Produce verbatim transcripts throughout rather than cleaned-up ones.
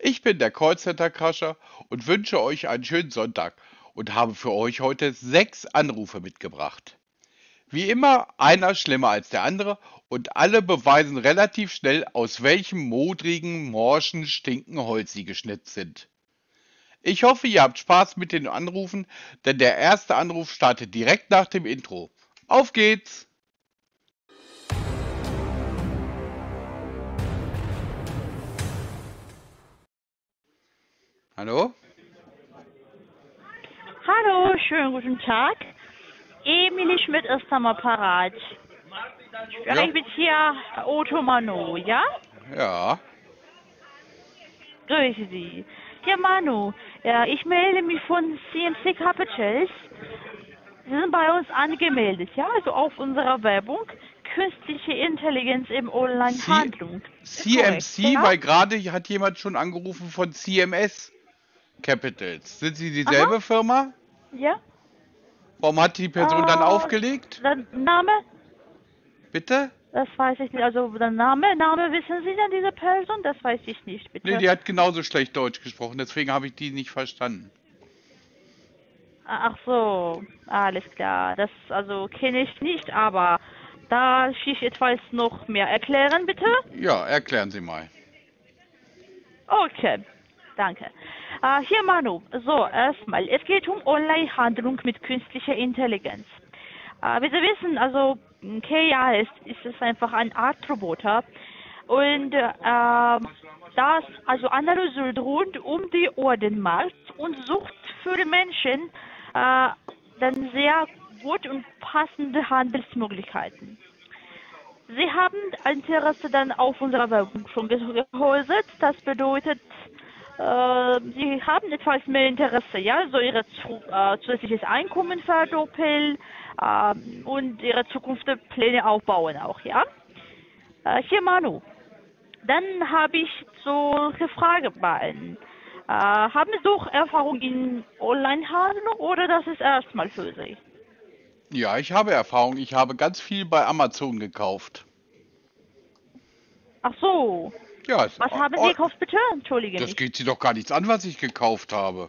Ich bin der Callcenter-Crasher und wünsche euch einen schönen Sonntag und habe für euch heute sechs Anrufe mitgebracht. Wie immer, einer schlimmer als der andere und alle beweisen relativ schnell, aus welchem modrigen, morschen, stinken Holz sie geschnitzt sind. Ich hoffe, ihr habt Spaß mit den Anrufen, denn der erste Anruf startet direkt nach dem Intro. Auf geht's! Hallo? Hallo, schönen guten Tag. Emily Schmidt ist am Apparat. Ja, Spreche ich mit hier Otto Manu, ja? ja. Grüße Sie. Ja, Manu, ja, ich melde mich von C M C Capitals. Sie sind bei uns angemeldet, ja? Also auf unserer Werbung. Künstliche Intelligenz im C Online-Handlung. Ist korrekt, CMC, ja? weil gerade hat jemand schon angerufen von C M S Capitals. Sind Sie Aha, dieselbe Firma? ja. Warum hat die Person dann Äh, aufgelegt? der Name? Bitte? Das weiß ich nicht. Also der Name, Name wissen Sie denn diese Person? Das weiß ich nicht, Nee, bitte. die hat genauso schlecht Deutsch gesprochen, deswegen habe ich die nicht verstanden. Ach so, alles klar. Das also kenne ich nicht, aber da ich etwas noch mehr erklären, bitte? Ja, erklären Sie mal. Okay, danke. Äh, hier Manu. So, erstmal, es geht um Online-Handlung mit künstlicher Intelligenz. Äh, wie Sie wissen, also K I ist, ist es einfach ein Art Roboter und äh, das also analysiert rund um die Uhr den Markt und sucht für Menschen äh, dann sehr gut und passende Handelsmöglichkeiten. Sie haben Interesse dann auf unserer Werbung schon geäußert. Das bedeutet, äh, Sie haben etwas mehr Interesse, ja, so Ihr zu, äh, zusätzliches Einkommen verdoppeln äh, und Ihre Zukunftspläne aufbauen auch, ja. Äh, hier Manu, dann habe ich solche Fragen bei Ihnen. Äh, haben Sie doch Erfahrung in Onlinehandel oder das ist erstmal für Sie? Ja, ich habe Erfahrung. Ich habe ganz viel bei Amazon gekauft. Ach so, Ja, es- was oh, haben Sie oh, gekauft, bitte? Entschuldige das mich. geht Sie doch gar nichts an, was ich gekauft habe.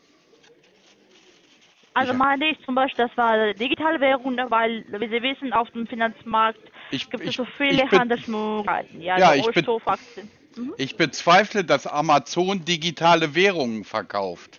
Ich, Also meine ich zum Beispiel, das war Digitalwährung, ne, weil, wie Sie wissen, auf dem Finanzmarkt ich, gibt es ich, so ich, viele be, Handelsmöglichkeiten, ja, so ja, ich, be, Rohstoffaktien. Mhm. ich bezweifle, dass Amazon digitale Währungen verkauft.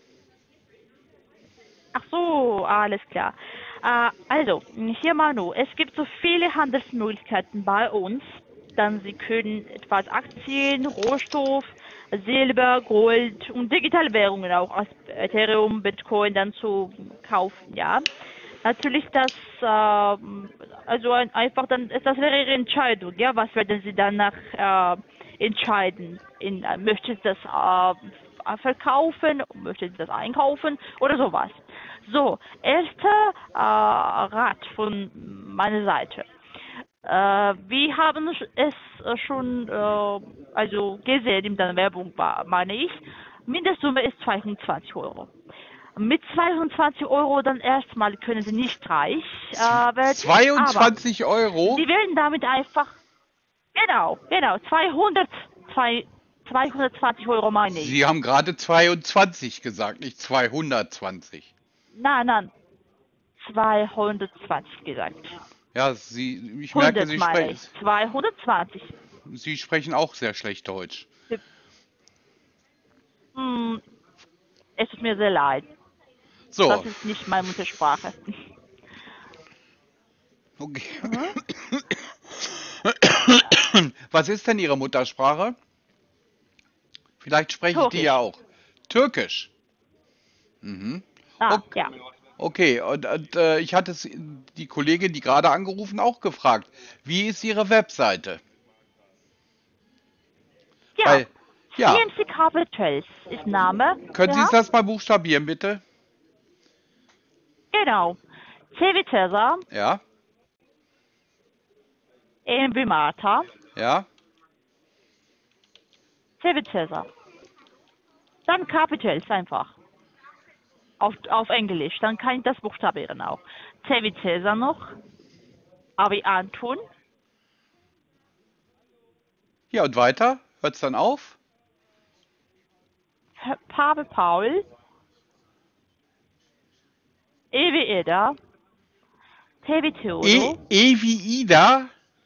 Ach so, alles klar. Äh, also, hier Manu, es gibt so viele Handelsmöglichkeiten bei uns. Dann Sie können etwas Aktien, Rohstoff, Silber, Gold und Digitalwährungen auch als Ethereum, Bitcoin dann zu kaufen, ja. Natürlich das, ähm, also ein, einfach dann, das wäre Ihre Entscheidung, ja. Was werden Sie danach äh, entscheiden? In, äh, möchten Sie das äh, verkaufen, möchten Sie das einkaufen oder sowas? So, erster äh, Rat von meiner Seite. Äh, wir haben es äh, schon äh, also gesehen in der Werbung, war, meine ich. Mindestsumme ist zweihundertzwanzig Euro. Mit zweihundertzwanzig Euro dann erstmal können Sie nicht reich äh, werden, aber zweiundzwanzig Euro? Sie werden damit einfach, genau, genau, zweihundert, zwei, zweihundertzwanzig Euro meine ich. Sie haben gerade zweiundzwanzig gesagt, nicht zweihundertzwanzig. Nein, nein, zweihundertzwanzig gesagt. Ja, Sie, ich merke, hundert Sie, meine spre ich. zweihundertzwanzig. Sie sprechen auch sehr schlecht Deutsch. Hm, es tut mir sehr leid. So, Das ist nicht meine Muttersprache. okay. Mhm. Was ist denn Ihre Muttersprache? Vielleicht spreche ich die ja Türkisch. auch. Türkisch. Mhm. Ah, Ok- ja. Okay, und, und äh, ich hatte es- die Kollegin, die gerade angerufen, auch gefragt. Wie ist Ihre Webseite? Ja. Weil, ja, C M C Capitals ist Name. können Sie Ja, es das mal buchstabieren, bitte? genau. C wie Cäsar, Ja, M wie Martha, ja. C wie Cäsar. Dann Capitals einfach. Auf, auf Englisch. Dann kann ich das buchstabieren auch. C wie Cäsar noch. A wie Anton. Ja, und weiter? Hört es dann auf? P- Pavel Paul, E wie Ida, T wie E, Theodor, e wie Ida?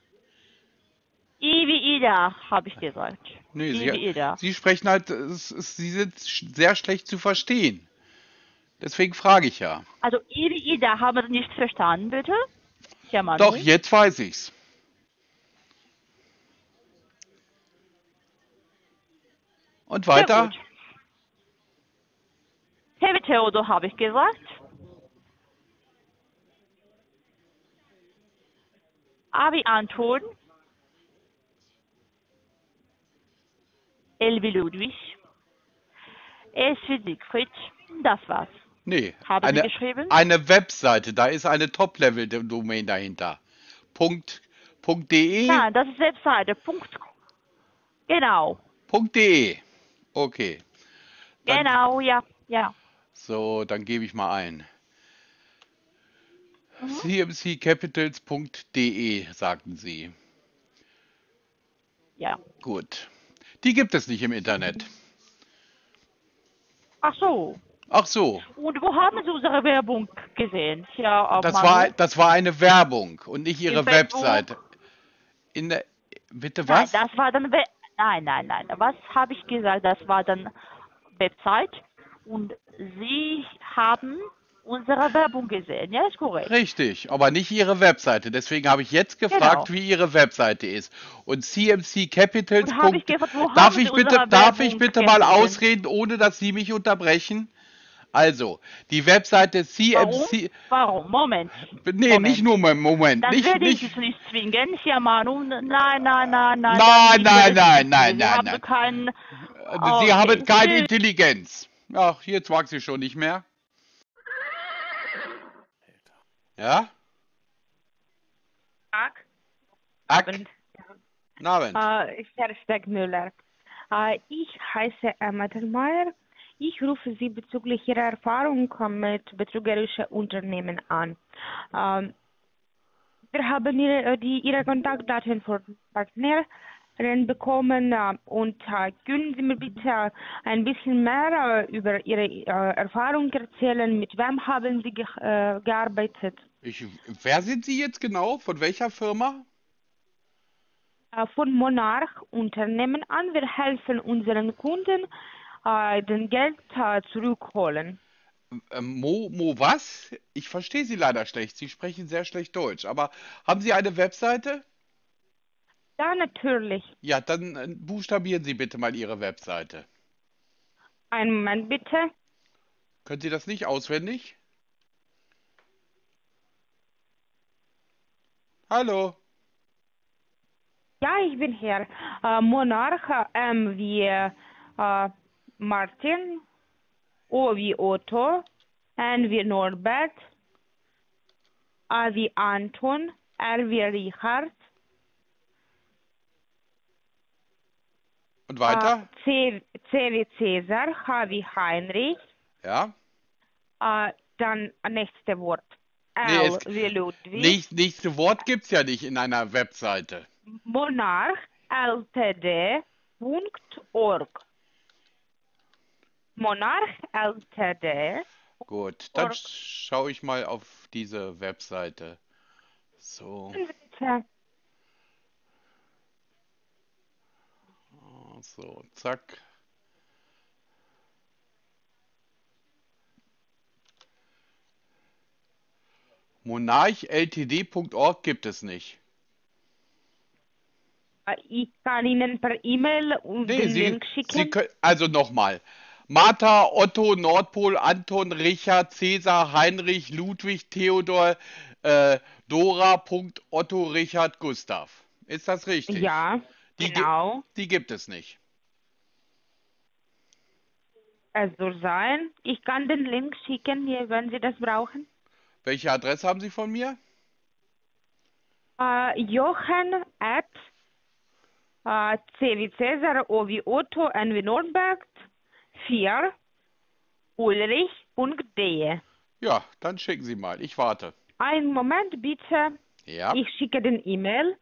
I wie Ida, habe ich gesagt. Nee, I Sie, wie Ida. Sie sprechen halt, es, es, Sie sind sch- sehr schlecht zu verstehen. Deswegen frage ich ja. Also I wie Ida, haben Sie nicht verstanden, bitte? Herr Doch, Manu? jetzt weiß ich's. Und Sehr gut. weiter? T wie Theodor habe ich gesagt. A wie Anton, L wie Ludwig, S wie Siegfried. Das war's. Nee, Haben Sie eine, geschrieben? eine Webseite, da ist eine Top-Level-Domain dahinter. Punkt, Punkt .de, Nein, das ist Webseite. Punkt. Genau. Punkt .de. Okay, dann, Genau, ja. Ja. so, dann gebe ich mal ein. Mhm. c m c capitals Punkt de, sagten Sie. Ja. Gut. Die gibt es nicht im Internet. Ach so. Ach so, Und wo haben Sie unsere Werbung gesehen? Ja, auf das war, Manu? das war eine Werbung und nicht Im Ihre Webseite. Facebook? In der, bitte Nein, was? das war dann We Nein, nein, nein. Was habe ich gesagt? Das war dann Website und Sie haben unsere Werbung gesehen. Ja, ist korrekt. Richtig, aber nicht Ihre Webseite. Deswegen habe ich jetzt gefragt, Genau. wie Ihre Webseite ist. Und C M C Capitals. Und habe ich gefragt, wo Darf haben Sie ich bitte, unsere darf ich Werbung bitte mal gefunden? ausreden, ohne dass Sie mich unterbrechen? Also, die Webseite Warum? C M C. Warum? Moment. Nee, Moment. nicht nur mal Moment. Dann Nicht, werde ich nicht. Sie nicht zwingen, Herr Manu. Nein, nein, nein, nein. Nein, Dann, ich nein, werde Sie nein, nicht nein, zwingen. Sie nein, haben nein. keinen. Sie haben Okay. keine Tschüss. Intelligenz. Ach, jetzt mag sie schon nicht mehr. Ja? Tag. Ack. Abend. Abend. Äh, Herr Stegmüller. Äh, ich heiße Emma Delmeier. Ich rufe Sie bezüglich Ihrer Erfahrung mit betrügerischen Unternehmen an. Ähm, wir haben ihre, die, Ihre Kontaktdaten von Partnern bekommen äh, und äh, können Sie mir bitte ein bisschen mehr äh, über Ihre äh, Erfahrung erzählen? Mit wem haben Sie ge äh, gearbeitet? Ich, wer sind Sie jetzt genau? Von welcher Firma? Äh, von Monarch Unternehmen an. Wir helfen unseren Kunden, äh, den Geld äh, zurückholen. Ähm, Mo, Mo was? Ich verstehe Sie leider schlecht. Sie sprechen sehr schlecht Deutsch. Aber haben Sie eine Webseite? Ja, natürlich. Ja, dann äh, buchstabieren Sie bitte mal Ihre Webseite. Einen Moment bitte. Können Sie das nicht auswendig? Hallo? Ja, ich bin hier. Äh, Monarch, äh, M wie äh, Martin, O wie Otto, N wie Norbert, A wie Anton, R wie Richard, Und äh, weiter? C, C wie Cäsar, H wie Heinrich, Ja? äh, dann nächste Wort. Nee, L es, wie Ludwig, nicht, nächste Wort gibt's ja nicht in einer Webseite. Monarch, L T D Punkt org. Monarch L T D. Gut, dann Org. schaue ich mal auf diese Webseite. So, Bitte. so, zack. monarch L T D Punkt org gibt es nicht. Äh, Ich kann Ihnen per E-Mail Nee, den Sie, Link Sie schicken. können, also nochmal. Martha, Otto, Nordpol, Anton, Richard, Cäsar, Heinrich, Ludwig, Theodor, äh, Dora, Punkt, Otto, Richard, Gustav. Ist das richtig? Ja, Die, gi- genau. die gibt es nicht. Es soll sein. Ich kann den Link schicken, hier, wenn Sie das brauchen. Welche Adresse haben Sie von mir? Äh, Jochen at äh, C wie Cäsar, O wie Otto, N wie Nordberg, vier ulrich.de. Ja, dann schicken Sie mal. Ich warte. Einen Moment bitte. Ja. Ich schicke den E-Mail.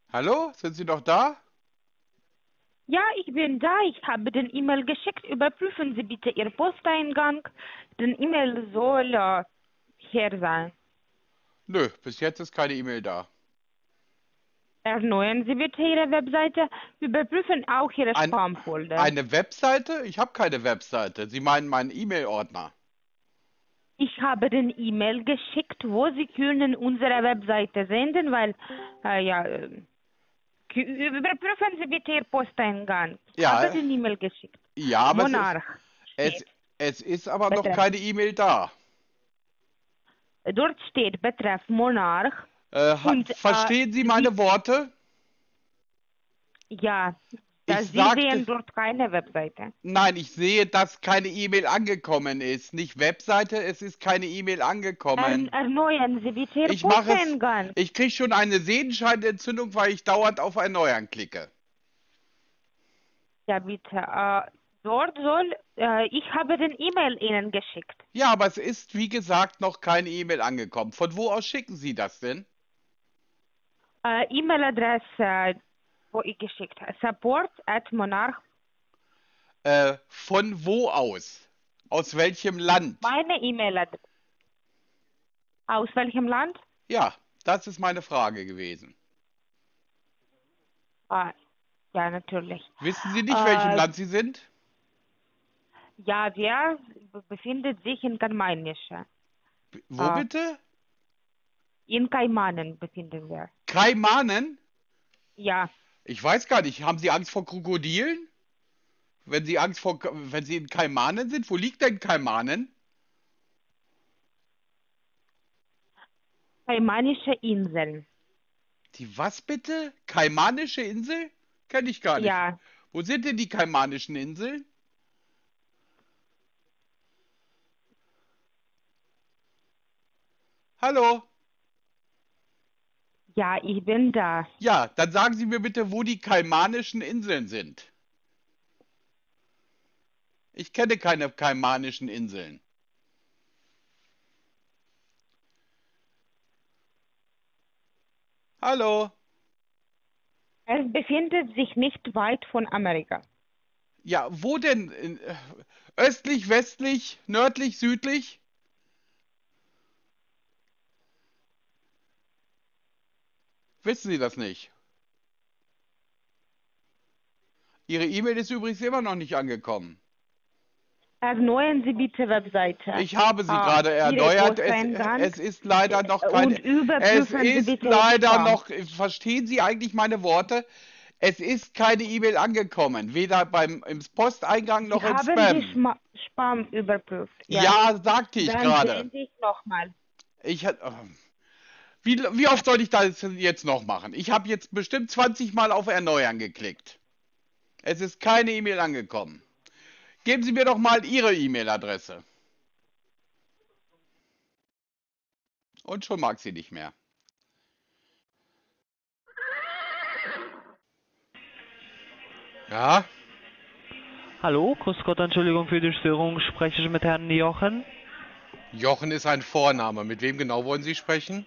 Hallo? Sind Sie noch da? Ja, ich bin da. Ich habe den E-Mail geschickt. Überprüfen Sie bitte Ihr Posteingang. Den E-Mail soll äh, hier sein. Nö, bis jetzt ist keine E-Mail da. Erneuern Sie bitte Ihre Webseite. Überprüfen auch Ihre Ein, Spam-Folder. eine Webseite? Ich habe keine Webseite. Sie meinen meinen E-Mail-Ordner. Ich habe den E-Mail geschickt, wo Sie können unsere Webseite senden, weil, äh, ja, äh, kü- überprüfen Sie bitte Ihr Posteingang. Ich Ja, habe den E-Mail geschickt. Ja, aber es ist, Monarch es, steht. es ist aber noch Betreff. keine E-Mail da. Dort steht Betreff Monarch. Äh, ha- Und, äh, verstehen Sie meine Worte? Ja, dass Ich Sie sagte- sehen dort keine Webseite. Nein, ich sehe, dass keine E-Mail angekommen ist. Nicht Webseite, es ist keine E-Mail Ern angekommen. erneuern Sie bitte Ihr Ich mache es. Posteingang. Ich kriege schon eine Sehenscheidenentzündung, weil ich dauernd auf Erneuern klicke. Ja, bitte. Äh, dort soll, äh, ich habe den E-Mail Ihnen geschickt. Ja, aber es ist, wie gesagt, noch keine E-Mail angekommen. Von wo aus schicken Sie das denn? Äh, E-Mail-Adresse, wo ich geschickt habe. Support at monarch. Äh, von wo aus? Aus welchem Land? Meine E-Mail-Adresse. Aus welchem Land? Ja, das ist meine Frage gewesen. Ah, ja, natürlich. Wissen Sie nicht, Äh, welchem Land Sie sind? Ja, wir be- befindet sich in Kaimanische. B- Wo Ah. bitte? In Kaimanen befinden wir. Kaimanen? Ja, Ich weiß gar nicht. Haben Sie Angst vor Krokodilen? Wenn Sie Angst vor, Ka- wenn Sie in Kaimanen sind? Wo liegt denn Kaimanen? Kaimanische Inseln. Die was bitte? Kaimanische Insel? Kenne ich gar nicht. Ja, Wo sind denn die Kaimanischen Inseln? Hallo? ja, ich bin da. Ja, dann sagen Sie mir bitte, wo die Kaimanischen Inseln sind. Ich kenne keine Kaimanischen Inseln. Hallo? Es befindet sich nicht weit von Amerika. Ja, wo denn? In, äh, östlich, westlich, nördlich, südlich? Wissen Sie das nicht? Ihre E-Mail ist übrigens immer noch nicht angekommen. Erneuern Sie bitte Webseite. Ich habe sie Ah, gerade Ihre erneuert. Es, Posteingang. es ist leider noch Und keine. Es überprüfen Sie ist bitte leider Spam. noch. Verstehen Sie eigentlich meine Worte? Es ist keine E-Mail angekommen, weder beim im Posteingang noch im Haben Spam. Sie Schma Spam überprüft? Ja, sagte ich Dann gerade. sehen Sie es nochmal. Ich hat- ähm, wie, wie oft soll ich das jetzt noch machen? Ich habe jetzt bestimmt zwanzig Mal auf Erneuern geklickt. Es ist keine E-Mail angekommen. Geben Sie mir doch mal Ihre E-Mail-Adresse. Und schon mag sie nicht mehr. Ja, Hallo, grüß Gott, Entschuldigung für die Störung. Spreche ich mit Herrn Jochen? Jochen ist ein Vorname. Mit wem genau wollen Sie sprechen?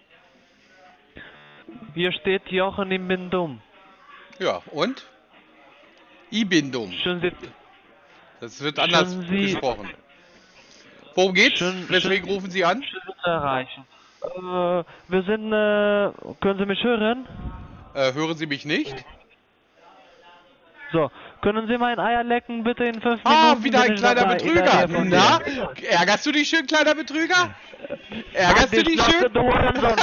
Hier steht Jochen im Bindum. Ja, und? I-Bindung. Schön Sie, Das wird anders Schön Sie- gesprochen. Worum geht's? Schön- Weswegen schön- rufen Sie an? schön Sie zu erreichen. Äh, wir sind, äh, können Sie mich hören? Äh, hören Sie mich nicht? So, können Sie mein Eier lecken bitte in fünf Ah, Minuten? wieder bin ein ich kleiner dabei, in der Betrüger. Nähe von Na, dir. ärgerst du dich schön, kleiner Betrüger? Ärgerst du Halt die dich Schnauze, schön? du Hurensohn.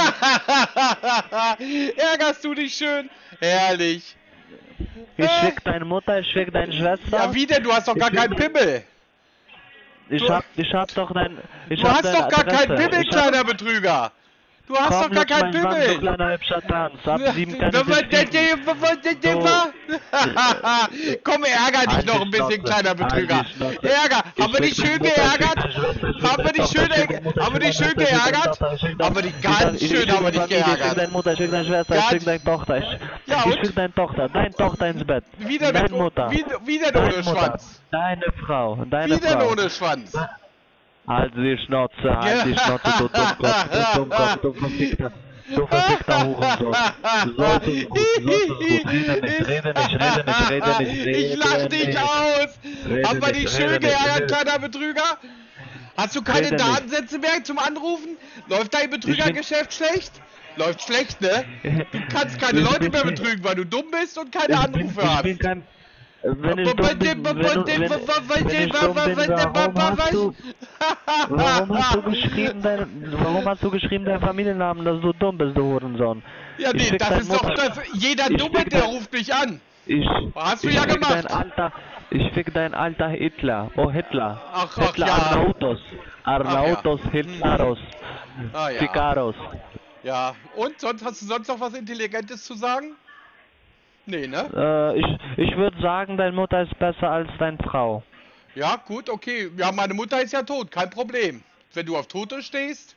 Ärgerst du dich schön? Herrlich. Ich fick deine Mutter, ich fick deine Schwester. Ja, wie denn? Du hast doch gar Ich keinen will- Pimmel. Ich du- hab, ich hab doch dein, ich Du hab hast deine doch gar keinen Adresse. Pimmel, Ich hab- kleiner Betrüger. Du hast Komm, doch gar lutsch keinen meinen Schwanz, du Pimmel. kleiner hübscher Tanz. Ab sieben kann Was ich war dich denn ficken. der- was war denn der So. war? Komm, ärger dich Halt noch die ein bisschen, Schnauze. kleiner Betrüger. Halt die Schnauze. Ärger. Ich Haben wir dich fick schön deine Mutter, ich fick geärgert? deine Schwester, ich fick Haben wir deine dich Tochter, schön, ich fick deine Mutter, haben wir ich dich fick schön deine Schwester, ich fick geärgert? deine Tochter, ich fick deine- Aber die Ich ganz fick- ich schön fick haben wir deine dich Familie, Ich fick geärgert. deine Mutter, ich fick deine Schwester, ich Ganz- fick deine Tochter. Ich, Ja, ich und? fick deine Tochter, deine Tochter ins Bett. Wieder Deine mit, Mutter. wie, wie denn Deine ohne Mutter. Schwanz? Deine Frau, deine Wie denn Frau. ohne Schwanz? Halt die Schnauze, halt die Schnauze, du Dummkopf, du Dummkopf, du Verfickter. Du verfickter Hurensohn. Du sollst es gut, du sollst es gut. Rede nicht, rede nicht, rede nicht, rede nicht, rede Ich lach dich nicht. aus! Rede Haben wir nicht, dich schön rede nicht, geärgert, rede- kleiner Betrüger? Hast du keine Rede nicht. Datensätze mehr zum Anrufen? Läuft dein Betrügergeschäft schlecht? Läuft schlecht, ne? Du kannst keine Ich Leute bin- mehr betrügen, weil du dumm bist und keine Ich bin, Anrufe ich hast. bin kein... Wenn ich dumm bin, wenn, du- wenn, wenn ich dumm bin, warum hast du... Warum hast du geschrieben, dein, warum hast du geschrieben, deinen Familiennamen, dass du dumm bist, du Hurensohn? Ja, Ich nee, fick das dein ist doch Mutter. das. Jeder Ich Dumme, fick der dein- ruft mich an. Ich, Hast du ich ja fick gemacht. Dein alter, ich fick dein alter Hitler. Oh, Hitler. Ach, ach, Hitler ja. Arnautos. Arnautos Hitleros. Ah ja. Ficaros. Ja. Und sonst hast du sonst noch was Intelligentes zu sagen? Nee, ne? Äh, ich ich würde sagen, deine Mutter ist besser als deine Frau. Ja, gut, okay. Ja, meine Mutter ist ja tot, kein Problem. Wenn du auf Tote stehst,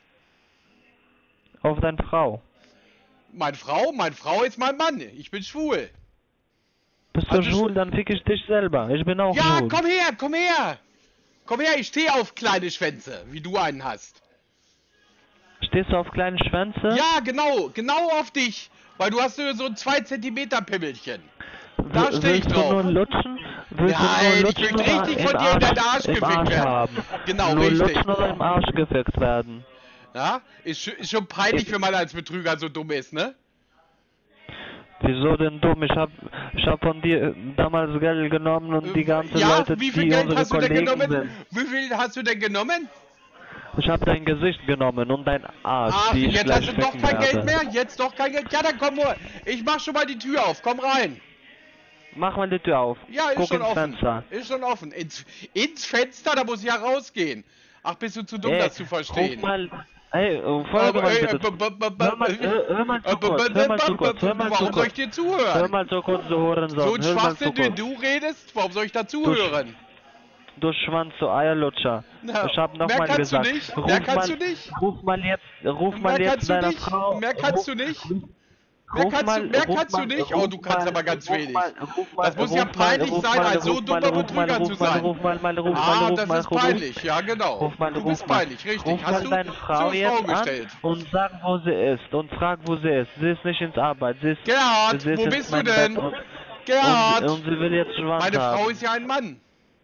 Auf deine Frau. meine Frau, meine Frau ist mein Mann. Ich bin schwul. Bist du Also schwul, dann fick ich dich selber. Ich bin auch Ja, schwul. komm her, komm her. Komm her, ich stehe auf kleine Schwänze, wie du einen hast. Stehst du auf kleine Schwänze? Ja, genau, genau auf dich. Weil du hast nur so ein zwei Zentimeter Pimmelchen. Da W- steh ich Willst du drauf. nur lutschen? Willst du nur Nein, ich lutschen möchte oder richtig im von dir in deinen Arsch- Arsch im gefickt Arsch werden. haben? Genau, nur richtig. lutschen oder im Arsch gefickt werden? Ja, ist, sch- ist schon peinlich, wenn man als Betrüger so dumm ist, ne? Wieso denn dumm? Ich hab, ich hab von dir äh, damals Geld genommen und die ganzen ja, Leute, wie viel die Geld unsere hast du denn Kollegen genommen? sind. Wie viel hast du denn genommen? Ich hab dein Gesicht genommen und dein Arsch, Ach, die ich jetzt gleich hast du doch ficken kein werde. Geld mehr? Jetzt doch kein Geld? Ja, dann komm nur. Ich mach schon mal die Tür auf, komm rein. Mach mal die Tür auf. Ja, ist Guck schon ins offen. Fenster. Ist schon offen. Ins, ins Fenster, da muss ich ja rausgehen. Ach, bist du zu dumm, Ey, das zu verstehen? Guck mal, ey, äh, folge mal ey, bitte. äh, b- b- b- Hör mal, hör, hör mal zu äh, b- kurz, b- hör mal zu b- kurz, hör mal zu Warum soll ich kurz. dir Hör zuhören? mal zu kurz, du Hurensohn. So ein Hör mal zu Schwachsinn, den kurz. du redest, warum soll ich da zuhören? Du Schwanz, du Eierlutscher. Na, Ich hab mehr nochmal kannst du gesagt. nicht, Ruf mehr kannst mal, du nicht. Ruf mal jetzt, ruf mal Mehr jetzt kannst du deiner nicht, Frau. mehr kannst ruf, du nicht. Ruf, Mehr ruf kannst mal, du, mehr ruf kannst mal, du nicht? ruf Oh, du kannst mal, aber ganz ruf wenig. mal, ruf mal, Das muss ja ruf peinlich mal, ruf sein, mal, als so ruf dummer mal, ruf mal, Betrüger ruf zu mal, sein. Ruf mal, mal, ruf Ah, mal, ruf das mal, ist ruf, peinlich, ja genau. Ruf mal, Du ruf bist mal. peinlich, richtig. Ruf Hast mal du deine Frau so jetzt vorgestellt? an und sag, wo sie ist und frag, wo sie ist. Sie ist nicht ins Arbeit, sie ist, Gerhard, sie ist wo in bist du meinem denn? Bett und, Gerhard, und, und sie will jetzt Schwanz meine haben. Frau ist ja ein Mann.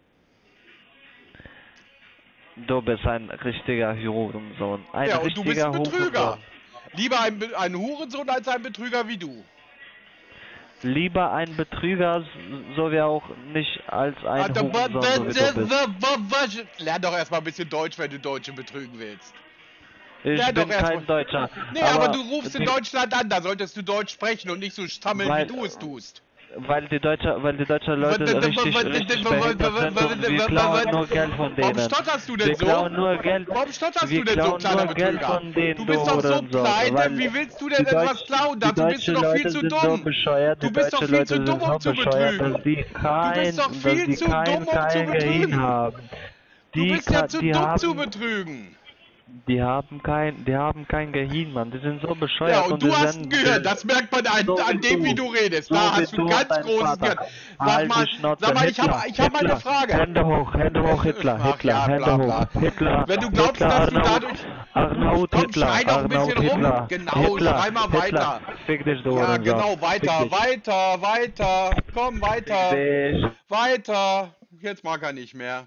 Du bist ein richtiger Hurensohn. Ein Ja, und du bist richtiger ein Betrüger. Hurensohn. Lieber ein, Be- ein Hurensohn als ein Betrüger wie du. Lieber ein Betrüger, so wie auch nicht als ein Ah, da- Hurensohn, da- so wie da- du bist. da- da- da- Lern doch erstmal ein bisschen Deutsch, wenn du Deutsche betrügen willst. Ich Ja, doch, bin erst kein mal- Deutscher. Nee, aber, du rufst in Deutschland an, da solltest du Deutsch sprechen und nicht so stammeln, Weil- wie du es tust. Weil die deutsche, weil die deutsche Leute Wa- wa- richtig, wa- wa- richtig wa- wa- behindert wa- sind wa- und wir wa- klauen wa- nur Geld von denen. Warum stotterst du denn wir so? klauen nur Geld. Warum stotterst wir du denn so, klauen kleiner nur Geld Betrüger? von denen, Du bist doch so Hurensohn, pleite, weil wie willst du denn die etwas Deutsch- klauen? die Dazu bist du deutschen doch viel Leute zu sind dumm. So bescheuert, Du die bist doch deutschen viel Leute zu sind dumm, um so zu bescheuert, betrügen. dass die kein, bist doch viel dass die zu kein, dumm, um zu kein betrügen. Gehirn haben. Du Die, bist ja ka- zu die dumm haben, zu betrügen. Die haben kein, die haben kein Gehirn, Mann. Die sind so bescheuert. Ja, und du die hast sind- ein Gehirn, das merkt man an, so an wie dem, du. wie du redest. So Da wie hast du ein du ganz und dein großes Vater. Gehirn. Sag Halt mal, die Schnauze, sag mal, ich Hitler, habe ich hab mal eine Hitler. Frage. Hände hoch, Hände hoch, Hitler, Ach Hitler, ja, Hände bla, hoch, bla. Hitler. Wenn du glaubst, Hitler, dass du Arnaut, dadurch... Arnaut Komm, Hitler, schrei doch ein Arnaut bisschen rum. Hitler. Genau, Hitler, schrei mal Hitler. weiter. Fick dich, du Ja, Hurensohn. genau, weiter, Fick dich. weiter, weiter. Komm, weiter, Fick dich. weiter. Jetzt mag er nicht mehr.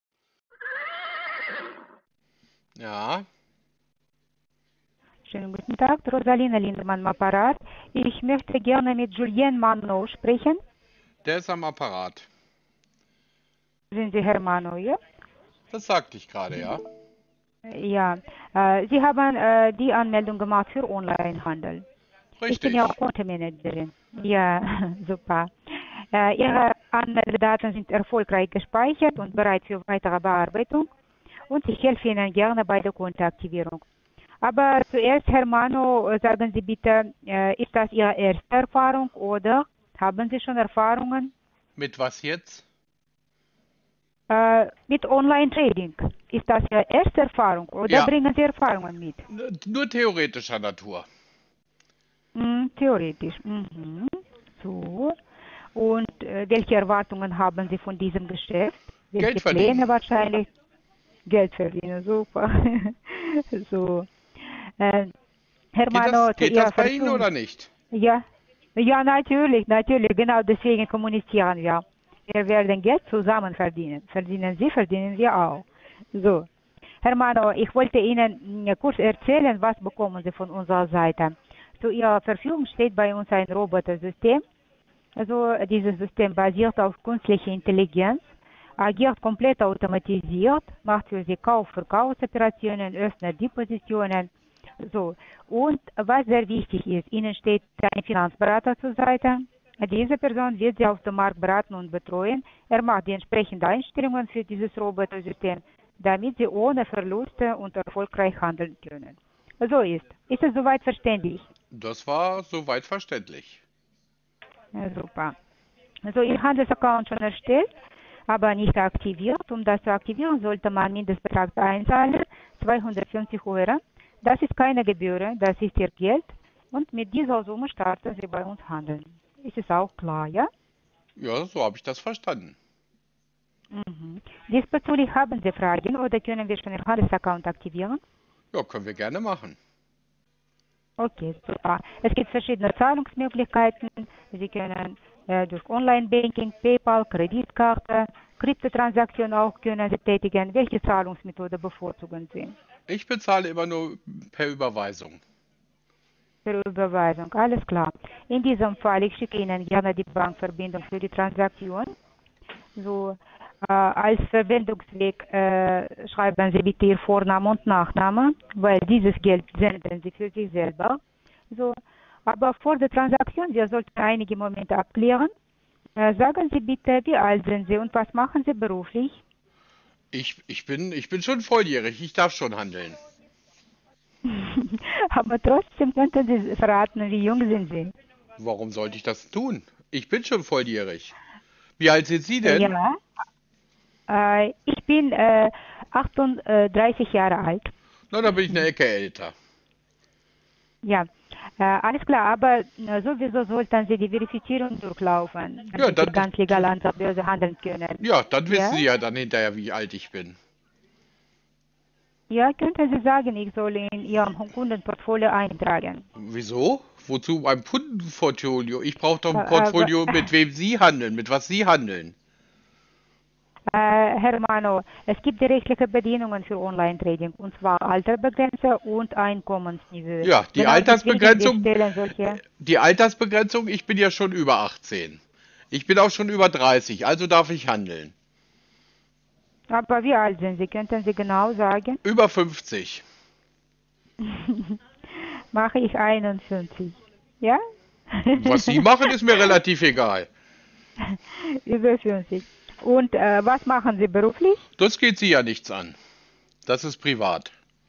Ja. Schönen guten Tag, Rosalina Lindemann am Apparat. Ich möchte gerne mit Julien Mano sprechen. Der ist am Apparat. Sind Sie Herr Mano, ja? Das sagte ich gerade, ja. Ja, äh, Sie haben äh, die Anmeldung gemacht für Onlinehandel. Ich bin Richtig. ja auch Kontomanagerin. Ja, super. Äh, Ihre Anmeldedaten sind erfolgreich gespeichert und bereit für weitere Bearbeitung. Und ich helfe Ihnen gerne bei der Kontoaktivierung. Aber zuerst, Herr Mano, sagen Sie bitte, äh, ist das Ihre erste Erfahrung oder haben Sie schon Erfahrungen Mit was jetzt? äh, mit Online-Trading? Ist das Ihre erste Erfahrung oder Ja. bringen Sie Erfahrungen mit? N- Nur theoretischer Natur. Hm, theoretisch. Mhm. So. Und äh, welche Erwartungen haben Sie von diesem Geschäft? Welche Geld verdienen. Pläne wahrscheinlich? Geld verdienen, super. So. Äh, Geht Hermano, das, zu geht Ihrer das bei Ihnen Verfügung. oder nicht? Ja, ja, natürlich, natürlich, genau deswegen kommunizieren wir. Wir werden Geld zusammen verdienen. Verdienen Sie, verdienen wir auch. So, Hermano, ich wollte Ihnen mm, kurz erzählen, was bekommen Sie von unserer Seite. Zu Ihrer Verfügung steht bei uns ein Robotersystem. Also dieses System basiert auf künstlicher Intelligenz, agiert komplett automatisiert, macht für Sie Kauf-Verkaufsoperationen, öffnet die Positionen. So. Und was sehr wichtig ist, Ihnen steht ein Finanzberater zur Seite. Diese Person wird Sie auf dem Markt beraten und betreuen. Er macht die entsprechenden Einstellungen für dieses Robotersystem, damit Sie ohne Verluste und erfolgreich handeln können. So ist. Ist es soweit verständlich? Das war soweit verständlich. Ja, super. Also Ihr Handelsaccount schon erstellt, aber nicht aktiviert. Um das zu aktivieren, sollte man Mindestbetrag einzahlen, zweihundertfünfzig Euro. Das ist keine Gebühr, das ist Ihr Geld. Und mit dieser Summe starten Sie bei uns handeln. Ist es auch klar, ja? Ja, so habe ich das verstanden. Mhm. Diesbezüglich haben Sie Fragen oder können wir schon Ihr Handelsaccount aktivieren? Ja, können wir gerne machen. Okay, super. Es gibt verschiedene Zahlungsmöglichkeiten. Sie können äh, durch Online-Banking, PayPal, Kreditkarte, Kryptotransaktionen auch können Sie tätigen. Welche Zahlungsmethode bevorzugen Sie? Ich bezahle immer nur per Überweisung. Per Überweisung, alles klar. In diesem Fall, ich schicke Ihnen gerne die Bankverbindung für die Transaktion. So, äh, als Verwendungsweg äh, schreiben Sie bitte Ihr Vorname und Nachname, weil dieses Geld senden Sie für sich selber. So, aber vor der Transaktion, wir sollten einige Momente abklären. Äh, sagen Sie bitte, wie alt sind Sie und was machen Sie beruflich? Ich, ich bin, ich bin schon volljährig, ich darf schon handeln. Aber trotzdem könnten Sie verraten, wie jung sind Sie? Warum sollte ich das tun? Ich bin schon volljährig. Wie alt sind Sie denn? Ja, äh, ich bin äh, achtunddreißig Jahre alt. Na, da bin ich eine Ecke älter. Ja, äh, alles klar, aber äh, sowieso sollten Sie die Verifizierung durchlaufen, damit Ja, dann, Sie ganz legal an der Börse handeln können. ja, dann wissen Ja? Sie ja dann hinterher, wie alt ich bin. Ja, könnten Sie sagen, ich soll in Ihrem Kundenportfolio eintragen. Wieso? Wozu ein Kundenportfolio? Ich brauche doch Äh, ein Portfolio, mit wem Sie handeln, mit was Sie handeln. Äh, Herr Mano, es gibt die rechtlichen Bedingungen für Online-Trading, und zwar Altersbegrenzung und Einkommensniveau. Ja, die Genau deswegen, wir Altersbegrenzung, stellen solche. die Altersbegrenzung, ich bin ja schon über achtzehn. Ich bin auch schon über dreißig, also darf ich handeln. Aber wie alt sind Sie? Könnten Sie genau sagen? Über fünfzig. Mache ich einundfünfzig. Ja? Was Sie machen, ist mir relativ egal. Über fünfzig. Und äh, was machen Sie beruflich? Das geht Sie ja nichts an. Das ist privat.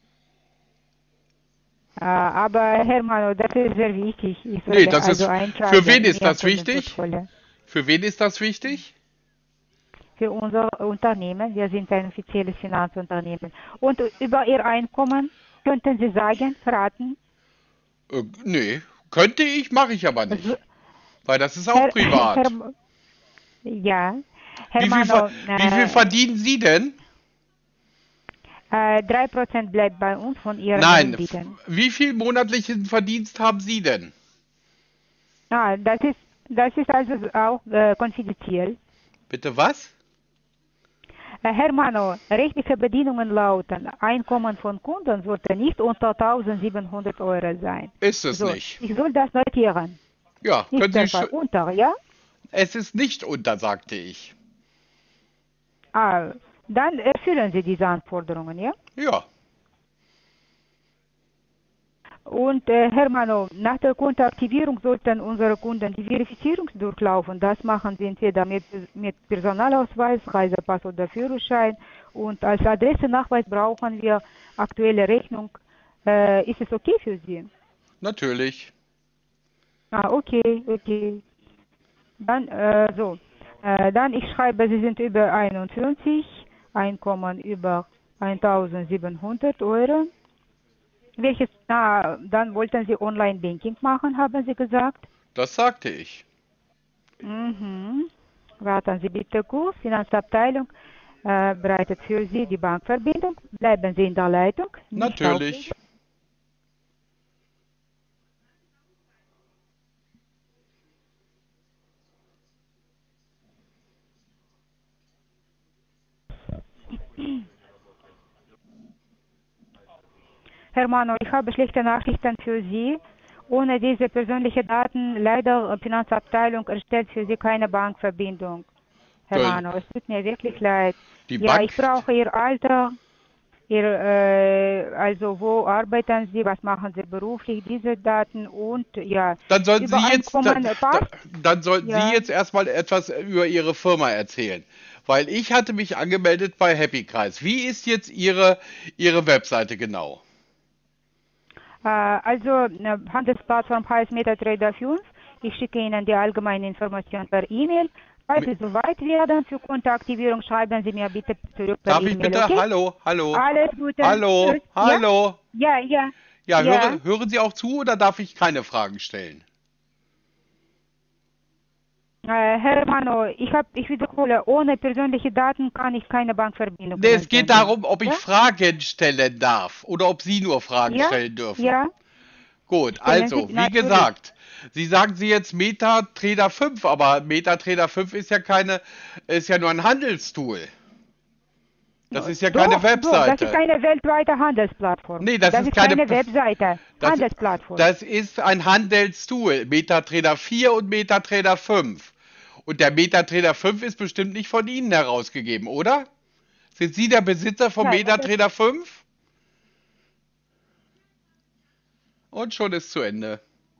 Äh, aber Herr Mano, das ist sehr wichtig. Ich Nee, sollte das also ist, eintragen für wen in ist Ihrem das wichtig? Kundenportfolio. Für wen ist das wichtig? Für unser Unternehmen. Wir sind ein offizielles Finanzunternehmen. Und über Ihr Einkommen könnten Sie sagen, verraten? Äh, nee, könnte ich, mache ich aber nicht. Also, Weil das ist auch Herr, privat. Herr, ja, Herr Wie viel, Mano, ver- wie viel äh, verdienen Sie denn? äh, drei Prozent bleibt bei uns von Ihren Nein, Renditen. f- wie viel monatlichen Verdienst haben Sie denn? Ah, das ist, das ist also auch äh, konfidenziell. Bitte was? Äh, Herr Mano, rechtliche Bedingungen lauten, Einkommen von Kunden sollte nicht unter eintausendsiebenhundert Euro sein. Ist es So, nicht. ich soll das notieren. Ja, Nicht können Sie der Fall. schon. Unter, ja? Es ist nicht unter, sagte ich. Ah, dann erfüllen Sie diese Anforderungen, ja? Ja, Und äh, Herr Mano, nach der Kontoaktivierung sollten unsere Kunden die Verifizierung durchlaufen. Das machen sie entweder mit, mit Personalausweis, Reisepass oder Führerschein. Und als Adressennachweis brauchen wir aktuelle Rechnung. Äh, ist es okay für Sie? natürlich. Ah, okay, okay. Dann, äh, so. Äh, dann, ich schreibe, Sie sind über einundfünfzig, Einkommen über eintausendsiebenhundert Euro. Welches, ah, dann wollten Sie Online-Banking machen, haben Sie gesagt? Das sagte ich. Mhm. Warten Sie bitte kurz. Finanzabteilung äh, bereitet für Sie die Bankverbindung. Bleiben Sie in der Leitung. Nicht Natürlich. Herr Mano, ich habe schlechte Nachrichten für Sie. Ohne diese persönlichen Daten, leider Finanzabteilung erstellt für Sie keine Bankverbindung. Herr Äh, Mano, es tut mir wirklich leid. Die Ja, Bank, ich brauche Ihr Alter, Ihr, äh, also wo arbeiten Sie, was machen Sie beruflich, diese Daten und ja, dann sollten Sie jetzt, da, Übereinkommen da, passt. dann sollten Sie Ja. jetzt erstmal etwas über Ihre Firma erzählen. Weil ich hatte mich angemeldet bei Happy Kreis. Wie ist jetzt Ihre, Ihre Webseite genau? Äh, also eine Handelsplattform heißt MetaTrader fünf. Ich schicke Ihnen die allgemeine Information per E-Mail. Falls Sie soweit werden für Kontoaktivierung, schreiben Sie mir bitte zurück per Darf ich E-Mail, bitte? okay? Hallo, hallo, Alles Gute. hallo, Tschüss. hallo. Ja, ja, Ja, ja. höre, hören Sie auch zu oder darf ich keine Fragen stellen? Äh, Herr Mano, ich, hab, ich wiederhole, ohne persönliche Daten kann ich keine Bankverbindung Nee, es geht senden. darum, ob ich Ja? Fragen stellen darf oder ob Sie nur Fragen Ja? stellen dürfen. Ja, Gut, stellen also, Sie, wie natürlich. gesagt, Sie sagen Sie jetzt MetaTrader fünf, aber MetaTrader fünf ist ja keine, ist ja nur ein Handelstool. Das ist ja Doch, keine doch, das Webseite. ist keine weltweite Handelsplattform. Nee, das, das ist ist keine, keine Webseite, das, Handelsplattform. das ist ein Handelstool, MetaTrader vier und MetaTrader fünf. Und der MetaTrader fünf ist bestimmt nicht von Ihnen herausgegeben, oder? Sind Sie der Besitzer von Nein, das MetaTrader fünf? Und schon ist zu Ende.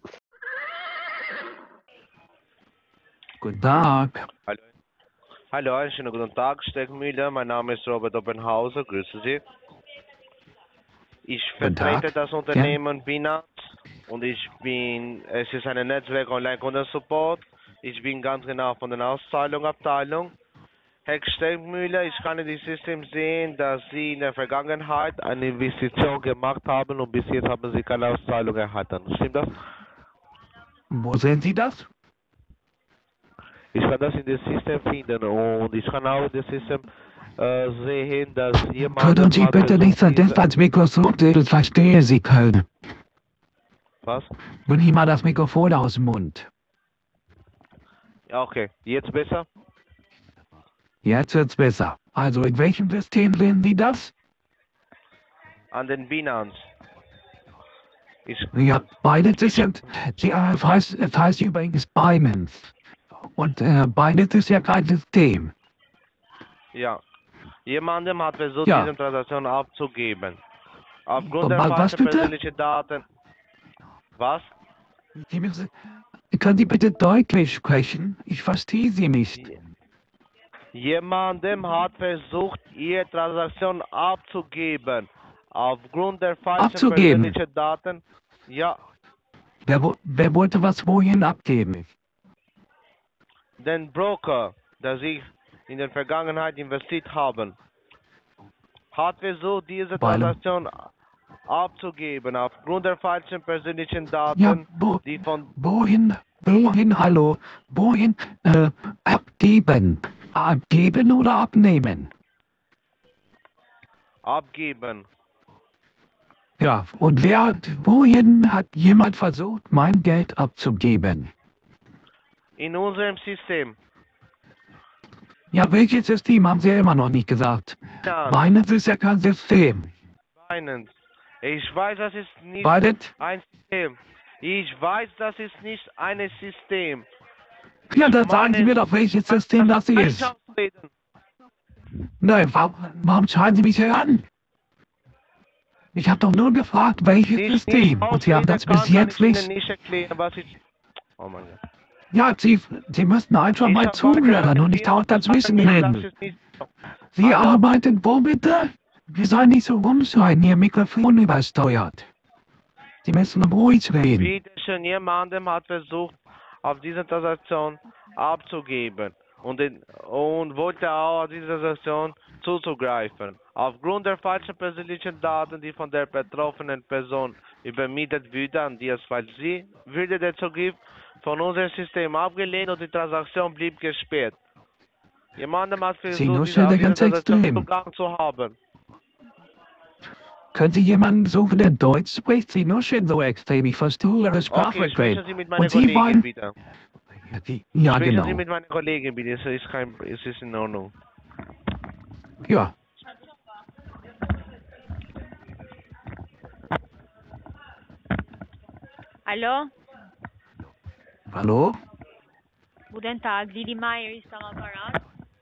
Guten Tag. Hallo. Hallo, einen schönen guten Tag, Steckmühle. Mein Name ist Robert Oppenhauser. Grüße Sie. Ich Guten vertrete Tag. das Unternehmen Binance und ich bin, es ist eine Netzwerk-Online-Kundensupport. Ich bin ganz genau von der Auszahlungsabteilung. Herr Steckmühle, ich kann in dem System sehen, dass Sie in der Vergangenheit eine Investition gemacht haben und bis jetzt haben Sie keine Auszahlung erhalten. Stimmt das? Wo sehen Sie das? Ich kann das in dem System finden und ich kann auch in dem System äh, sehen, dass jemand... Können Sie bitte nicht so dicht ans Mikrofon reden? Ich verstehe Sie kaum. Was? Bring mal das Mikrofon aus dem Mund. Ja, okay. Jetzt besser? Jetzt wird's besser. Also in welchem System sehen Sie das? An den Binance. Ich, Ja, Binance ist ja, ja es, heißt, es heißt übrigens Binance. Und äh, Binance ist ja kein System. ja. Jemandem hat versucht, Ja. diese Transaktion abzugeben. Aufgrund Und der wa- was falschen bitte? persönlichen Daten. Was? Sie müssen, können Sie bitte deutlich sprechen? Ich verstehe Sie nicht. Jemandem hat versucht, ihre Transaktion abzugeben. Aufgrund der falschen Abzugeben? persönlichen Daten. Ja. Wer, wo- wer wollte was wohin abgeben? Den Broker, der sie in der Vergangenheit investiert haben, hat versucht, diese Weil- Transaktion abzugeben. Aufgrund der falschen persönlichen Daten, Ja, wo, die von wohin, wohin, hallo, wohin, äh, abgeben? Abgeben oder abnehmen? abgeben. Ja, und wer hat, wohin hat jemand versucht, mein Geld abzugeben? In unserem System. Ja, welches System haben Sie ja immer noch nicht gesagt? Ja, Meines ist ja kein System. Binance. Ich weiß, das ist nicht Weidet? ein System. Ich weiß, das ist nicht ein System. Ja, dann sagen Sie Meine- mir doch, welches System das Kann ich ist. ausreden? Nein, warum, warum schreien Sie mich hier an? Ich habe doch nur gefragt, welches Nicht- System. nicht Und Sie haben das ausreden bis kann, jetzt kann ich nicht. Ihnen nicht erklären, was ich... Oh mein Gott. Ja, Sie, Sie müssten einfach Ich mal hab zuhören und nicht dauernd dazwischen Das reden. ist nicht so. Sie Hallo? arbeiten wo bitte? Sie sollen nicht so rumschreien, Ihr Mikrofon übersteuert. Sie müssen ruhig reden. Bitte schön, jemandem hat versucht, auf diese Transaktion abzugeben und, den, und wollte auch auf diese Transaktion zuzugreifen. Aufgrund der falschen persönlichen Daten, die von der betroffenen Person übermittelt wurden, an die es falls sie, wurde der Zugriff von unserem System abgelehnt und die Transaktion blieb gesperrt. Jemandem hat Sie nur versucht, diese, schnell auf diese ganz Transaktion extrem. Zugang zu haben. Können Sie jemanden suchen, der Deutsch spricht? Sie nuscheln so extrem. Ich verstehe Ihre Okay, Sprache sprechen Sie mit meiner Und Sie Kollegin wollen... bitte. Ja, die, ja Sprechen genau. Sie mit meiner Kollegin bitte, es ist, kein, es ist in Ordnung. Ja. Hallo? Hallo? Guten Tag, Lili Meyer ist am Apparat.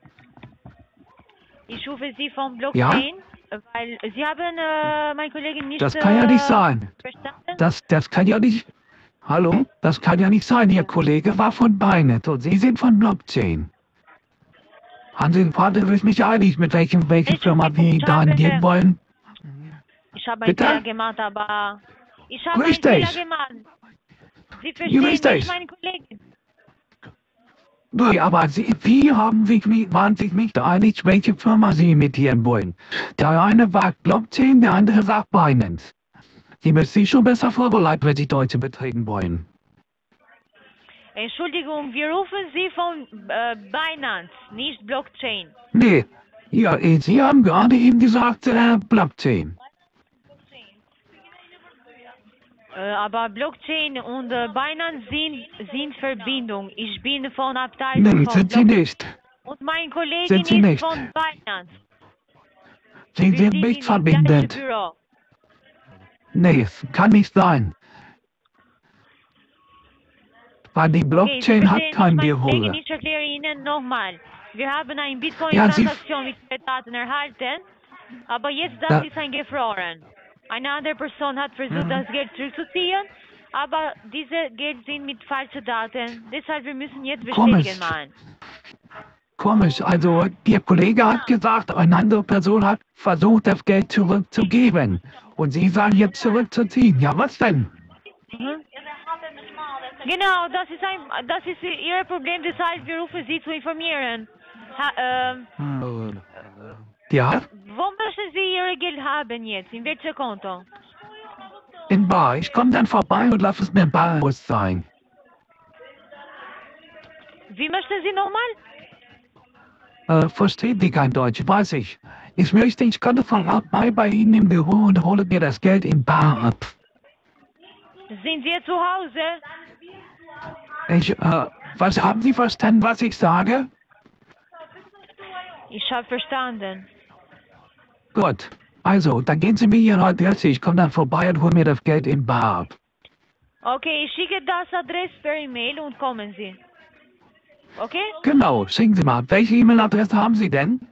Ich rufe Sie vom Ja? Blockchain, weil Sie haben äh, mein Kollegen nicht Das kann ja nicht äh, sein. verstanden. Das, das kann ja nicht... Hallo? Das kann ja nicht sein. Ihr Kollege war von Bainet und Sie sind von Blockchain. Haben Sie Vater durch mich einig, mit welchem, welche Firma Entschuldigung, wir ich da habe, angehen wollen? ich habe einen Bitte? Fehler gemacht, aber ich habe einen Richtig. Fehler gemacht. Sie Ja, verstehen richtig. nicht meinen Kollegen. Nee, aber Sie, wie haben sich, mi- waren sich nicht einig, welche Firma Sie imitieren wollen? Der eine sagt Blockchain, der andere sagt Binance. Sie müssen sich schon besser vorbereiten, wenn Sie Deutsche betreten wollen. Entschuldigung, wir rufen Sie von äh, Binance, nicht Blockchain. Nee, ja, eh, Sie haben gerade eben gesagt, äh, Blockchain. Äh, aber Blockchain und äh, Binance sind, sind Verbindung. Ich bin von Abteilung Nee, von sind Sie Blockchain. nicht. Und mein Kollege Sind Sie ist nicht. von Binance. Sie Wir sind sind nicht im verbindend. gleichen Büro. Nee, es kann nicht sein. Weil die Okay, Sie Blockchain hat verstehen kein nicht, mein Kollege, Büro. ich erkläre Ihnen nochmal. Wir haben eine Ja, Sie- Bitcoin-Transaktion mit Ihren Daten erhalten, aber jetzt das Ja. ist eingefroren. Eine andere Person hat versucht, Mhm. das Geld zurückzuziehen, aber diese Geld sind mit falschen Daten. Deshalb wir müssen jetzt Komisch. bestätigen machen. Komisch, also Ihr Kollege hat gesagt, eine andere Person hat versucht, das Geld zurückzugeben. Und Sie sagen jetzt zurückzuziehen. Ja, was denn? Mhm. Genau, das ist ein, das ist Ihr Problem, deshalb wir rufen Sie zu informieren. Ha, ähm, Ja, wo möchten Sie Ihr Geld haben jetzt? In welchem Konto? in Bar. Ich komme dann vorbei und lasse es mir bar aus sein. Wie möchten Sie nochmal? Äh, versteht Sie kein Deutsch, weiß ich. Ich möchte, ich komme vorbei bei Ihnen im Büro und hole mir das Geld in Bar ab. Sind Sie zu Hause? Ich, äh, was haben Sie verstanden, was ich sage? Ich habe verstanden. Gut. Also, dann gehen Sie mir Ihre Adresse. Ich komme dann vorbei und hole mir das Geld in Bar ab. Okay, ich schicke das Adresse per E-Mail und kommen Sie. Okay? Genau, schicken Sie mal. Welche E-Mail-Adresse haben Sie denn?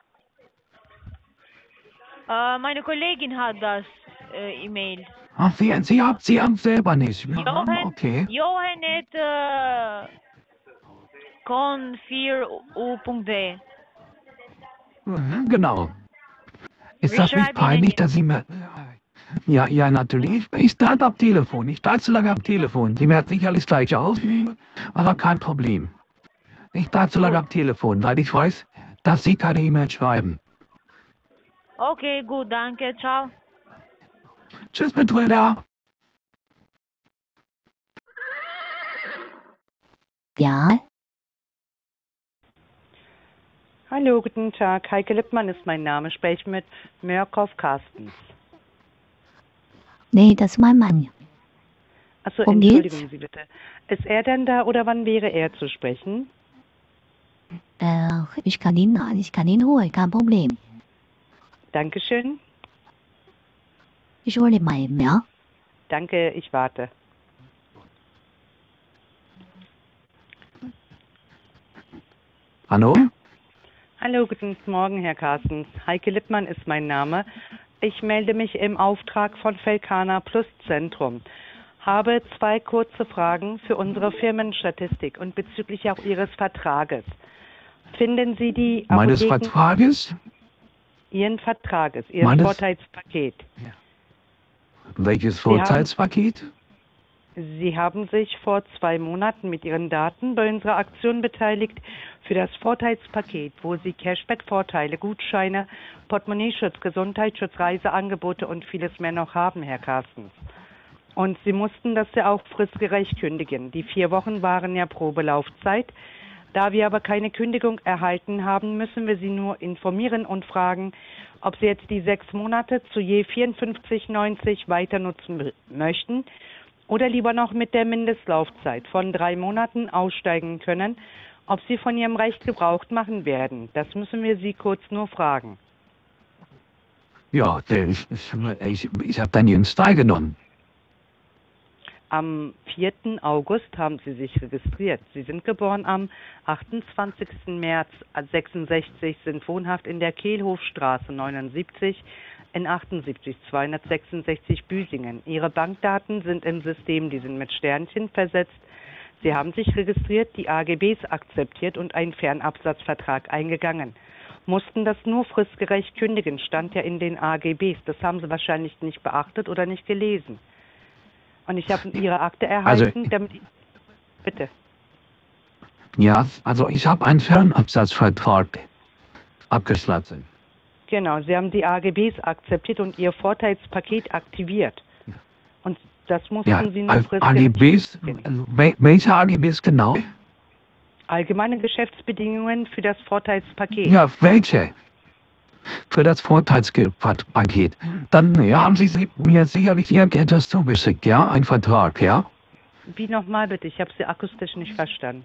Äh, meine Kollegin hat das äh, E-Mail. Ach, Sie, Sie haben Sie haben selber nicht. Ja, Johann, okay. Johann at äh, con vier u punkt de. Mhm, genau. Ist Wir das nicht schreiben peinlich, Ihnen- dass Sie mir... Ja, ja, natürlich. Ich starte am Telefon. Ich bleibe zu lange am Telefon. Sie merkt sicherlich gleich auf, aber kein Problem. Ich bleibe zu lange am Telefon, weil ich weiß, dass Sie keine E-Mail schreiben. Okay, gut, danke, ciao. Tschüss, Betrüger. Ja, Hallo, guten Tag. Heike Lippmann ist mein Name. Spreche mit Mörkow Carstens. nee, das ist mein Mann. Achso, Worum entschuldigen geht's? Sie bitte. Ist er denn da oder wann wäre er zu sprechen? Äh, ich kann ihn, ich kann ihn holen, kein Problem. Dankeschön. Ich hole ihn mal eben, ja? Danke, ich warte. Hallo? Hallo, guten Morgen, Herr Carstens. Heike Lippmann ist mein Name. Ich melde mich im Auftrag von Felkana Plus Zentrum. Habe zwei kurze Fragen für unsere Firmenstatistik und bezüglich auch Ihres Vertrages. Finden Sie die Meines Apotheken- Vertrages? Ihren Vertrages, Ihr Meines- Vorteilspaket. Welches Sie haben- Vorteilspaket? Sie haben sich vor zwei Monaten mit Ihren Daten bei unserer Aktion beteiligt für das Vorteilspaket, wo Sie Cashback-Vorteile, Gutscheine, Portemonnaieschutz, Gesundheitsschutz, Reiseangebote und vieles mehr noch haben, Herr Carstens. Und Sie mussten das ja auch fristgerecht kündigen. Die vier Wochen waren ja Probelaufzeit. Da wir aber keine Kündigung erhalten haben, müssen wir Sie nur informieren und fragen, ob Sie jetzt die sechs Monate zu je vierundfünfzig neunzig weiter nutzen m- möchten oder lieber noch mit der Mindestlaufzeit von drei Monaten aussteigen können, ob Sie von Ihrem Recht Gebrauch machen werden. Das müssen wir Sie kurz nur fragen. Ja, der, ich, ich, ich habe dann jüngst teilgenommen. Am vierten August haben Sie sich registriert. Sie sind geboren am achtundzwanzigsten März sechsundsechzig, sind wohnhaft in der Kehlhofstraße neunundsiebzig in achtundsiebzig zweihundertsechsundsechzig Büsingen. Ihre Bankdaten sind im System, die sind mit Sternchen versetzt. Sie haben sich registriert, die A G Bs akzeptiert und einen Fernabsatzvertrag eingegangen. Mussten das nur fristgerecht kündigen, stand ja in den A G Bs. Das haben Sie wahrscheinlich nicht beachtet oder nicht gelesen. Und ich habe Ihre Akte erhalten, Also, damit ich... Bitte. Ja, also ich habe einen Fernabsatzvertrag abgeschlossen. Genau, Sie haben die A G Bs akzeptiert und Ihr Vorteilspaket aktiviert. Und das mussten Ja, Sie nur A G Bs, also, welche A G Bs genau? Allgemeine Geschäftsbedingungen für das Vorteilspaket. Ja, welche? Für das Vorteilspaket. Dann ja, haben Sie mir sicherlich irgendetwas zugeschickt, ja? Ein Vertrag, ja? Wie nochmal bitte? Ich habe Sie akustisch nicht verstanden.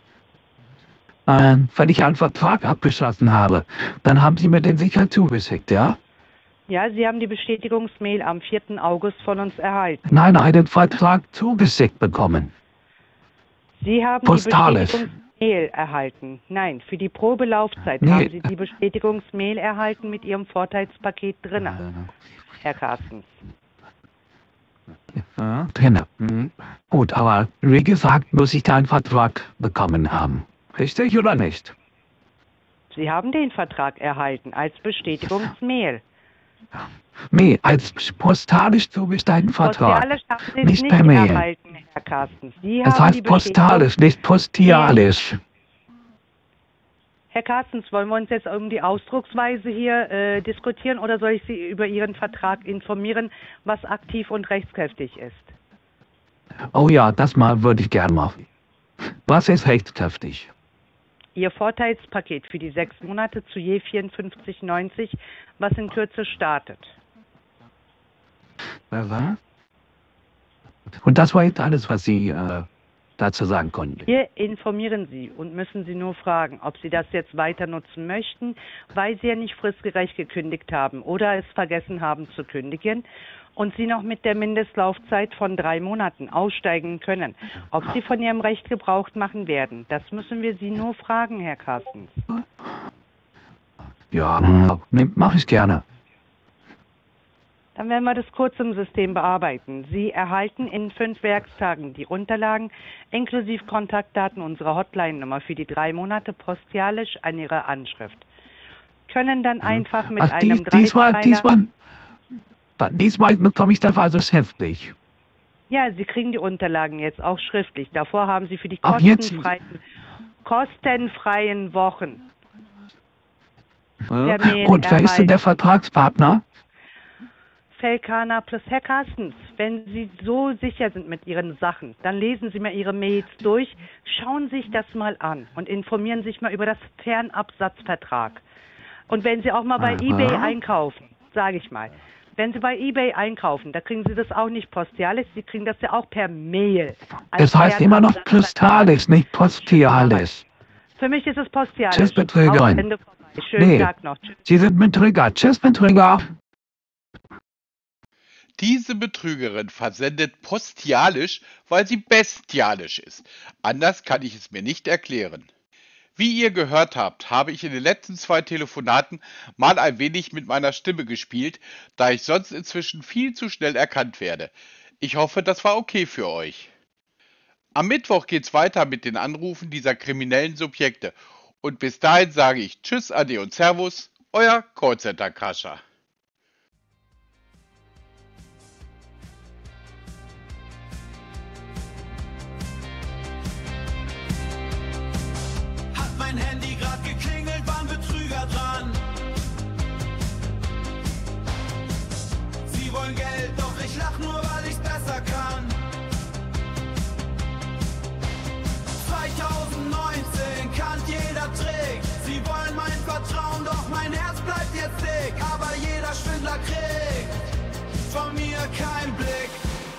Ähm, wenn ich einen Vertrag abgeschlossen habe, dann haben Sie mir den sicher zugeschickt, ja? Ja, Sie haben die Bestätigungsmail am vierten August von uns erhalten. Nein, einen Vertrag zugeschickt bekommen. Sie haben Postalisch. die Bestätigungsmail erhalten. Nein, für die Probelaufzeit Nee. haben Sie die Bestätigungsmail erhalten mit Ihrem Vorteilspaket drin, Herr Carstens. Ja, drinne. Mhm. Gut, aber wie gesagt, muss ich da einen Vertrag bekommen haben. Richtig oder nicht? Sie haben den Vertrag erhalten als Bestätigungsmail. Nee, als postalisch zugestellten Vertrag. Postalisch haben Sie es Nicht nicht per Mail. erhalten, Herr Carstens. Sie Es haben heißt die postalisch, nicht postialisch. Herr Carstens, wollen wir uns jetzt um die Ausdrucksweise hier äh, diskutieren oder soll ich Sie über Ihren Vertrag informieren, was aktiv und rechtskräftig ist? Oh ja, das mal würde ich gern machen. Was ist rechtskräftig? Ihr Vorteilspaket für die sechs Monate zu je vierundfünfzig neunzig, was in Kürze startet. Was? Und das war jetzt alles, was Sie äh, dazu sagen konnten. Wir informieren Sie und müssen Sie nur fragen, ob Sie das jetzt weiter nutzen möchten, weil Sie ja nicht fristgerecht gekündigt haben oder es vergessen haben zu kündigen und Sie noch mit der Mindestlaufzeit von drei Monaten aussteigen können. Ob Sie von Ihrem Recht Gebrauch machen werden, das müssen wir Sie nur fragen, Herr Carstens. Ja, ne, mache ich gerne. Dann werden wir das kurz im System bearbeiten. Sie erhalten in fünf Werktagen die Unterlagen inklusive Kontaktdaten unserer Hotline-Nummer für die drei Monate postialisch an Ihre Anschrift. Können dann einfach mit Ach, einem dies, diesmal, Dreizeiler... diesmal, diesmal bekomme ich das also schriftlich. Ja, Sie kriegen die Unterlagen jetzt auch schriftlich. Davor haben Sie für die Ach, jetzt? kostenfreien, kostenfreien Wochen. Ja. per Mail Und wer ist denn der erhalten. Vertragspartner? Felkana plus Herr Carstens, wenn Sie so sicher sind mit Ihren Sachen, dann lesen Sie mal Ihre Mails durch, schauen sich das mal an und informieren sich mal über das Fernabsatzvertrag. Und wenn Sie auch mal bei Aha. eBay einkaufen, sage ich mal, wenn Sie bei eBay einkaufen, da kriegen Sie das auch nicht postialisch, Sie kriegen das ja auch per Mail. Es heißt immer noch postalisch, nicht postialisch. Für mich ist es postialisch. Tschüss, Betrügerin. Aus, Ende vorbei. Schönen Nee, Tag noch. Tschüss. Sie sind Betrüger. Tschüss, Betrüger. Diese Betrügerin versendet postialisch, weil sie bestialisch ist. Anders kann ich es mir nicht erklären. Wie ihr gehört habt, habe ich in den letzten zwei Telefonaten mal ein wenig mit meiner Stimme gespielt, da ich sonst inzwischen viel zu schnell erkannt werde. Ich hoffe, das war okay für euch. Am Mittwoch geht's weiter mit den Anrufen dieser kriminellen Subjekte. Und bis dahin sage ich Tschüss, Ade und Servus, euer Callcenter-Crasher. Hat mein Handy grad geklingelt, war ein Betrüger dran. Sie wollen Geld, doch ich lach nur, weil ich's besser kann. zweitausendneunzehn kannt jeder Trick. Sie wollen mein Vertrauen, doch mein Herz bleibt jetzt dick. Aber jeder Schwindler kriegt von mir keinen Blick.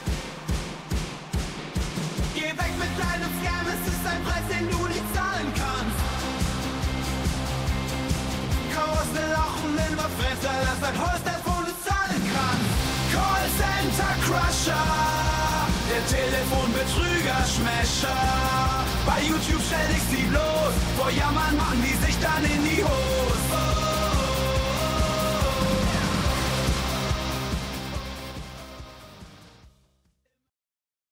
Geh weg mit deinem Scam, es ist ein Preis, den du nicht zahlen kannst. Große Lachen in der Fresse, das ist ein Holz, das du nicht zahlen kannst. Callcenter Crusher, der Telefonbetrüger, Schmächer. Bei YouTube stell ich sie bloß, vor Jammern machen die sich dann in die Hose.